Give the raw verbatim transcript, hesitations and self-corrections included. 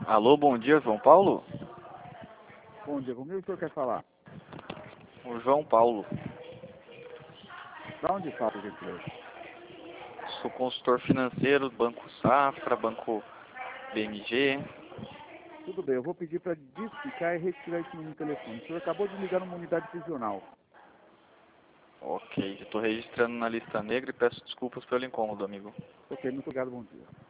Alô, bom dia, João Paulo? Bom dia, comigo o senhor quer falar? O João Paulo. Da onde fala, por gentileza? Sou consultor financeiro do Banco Safra, Banco B M G. Tudo bem, eu vou pedir para desficar e retirar esse número de telefone. O senhor acabou de ligar numa unidade prisional. Ok, estou registrando na lista negra e peço desculpas pelo incômodo, amigo. Ok, muito obrigado, bom dia.